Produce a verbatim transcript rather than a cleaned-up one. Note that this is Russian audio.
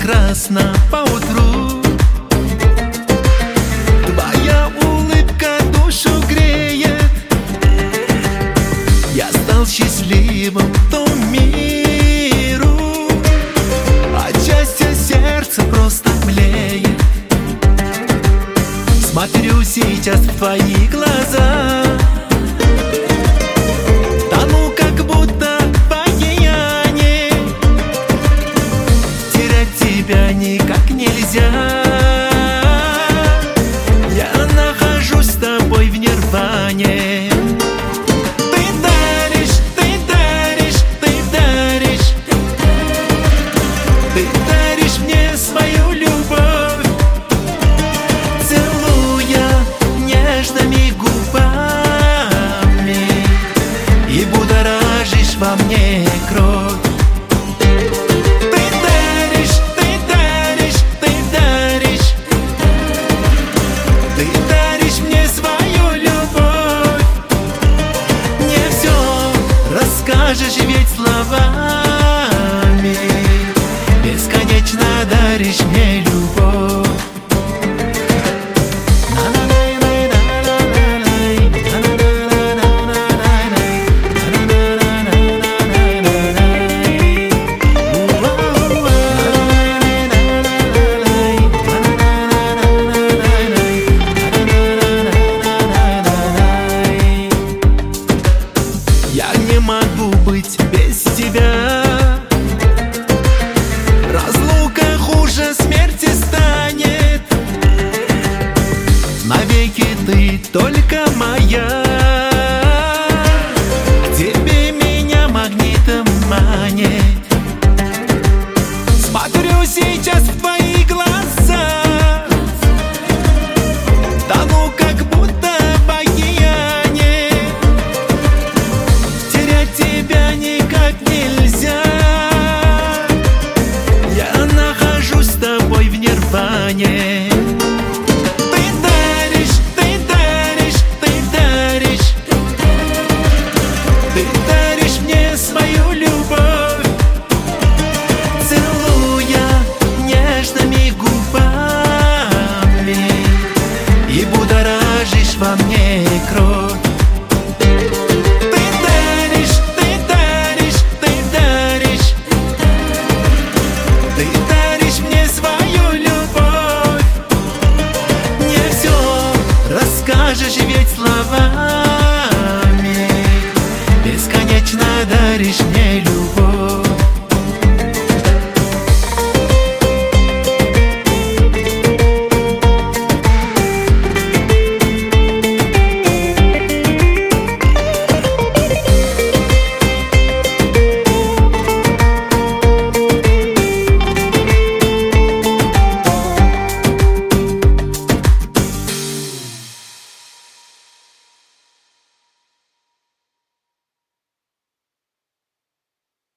прекрасна поутру. Твоя улыбка душу греет. Я стал счастливым в том миру. От счастья сердце просто млеет. Смотрю сейчас в твои глаза, тону как будто в океане. Терять тебя никак нельзя. Я нахожусь с тобой в нирване. Ты даришь, ты даришь, ты даришь, ты даришь мне свою любовь, целуя нежными губами, и будоражишь во мне кровь. Ты даришь, ты даришь, ты даришь, ты даришь мне свою любовь. Не все расскажешь ведь словами, бесконечно даришь мне любовь. Я не могу быть без тебя. Разлука хуже смерти станет. Навеки ты только моя. К тебе меня магнитом манит. Смотрю сейчас в твои глаза, тону как будто в океане. Терять тебя никак нельзя. Я нахожусь с тобой в нирване. Ты даришь, ты даришь, ты даришь, ты даришь мне свою любовь, целуя нежными губами, и будоражишь во мне кровь. Ты даришь, ты даришь, ты даришь, ты даришь мне свою любовь. Не все расскажешь ведь словами, бесконечно даришь мне